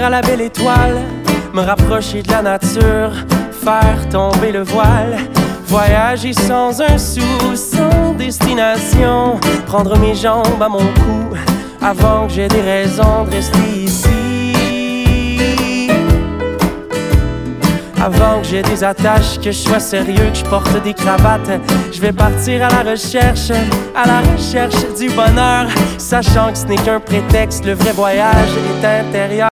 à la belle étoile, me rapprocher de la nature, faire tomber le voile, voyager sans un sou, sans destination, prendre mes jambes à mon cou, avant que j'ai des raisons de rester ici. Avant que j'ai des attaches, que je sois sérieux, que je porte des cravates, je vais partir à la recherche du bonheur, sachant que ce n'est qu'un prétexte, le vrai voyage est intérieur.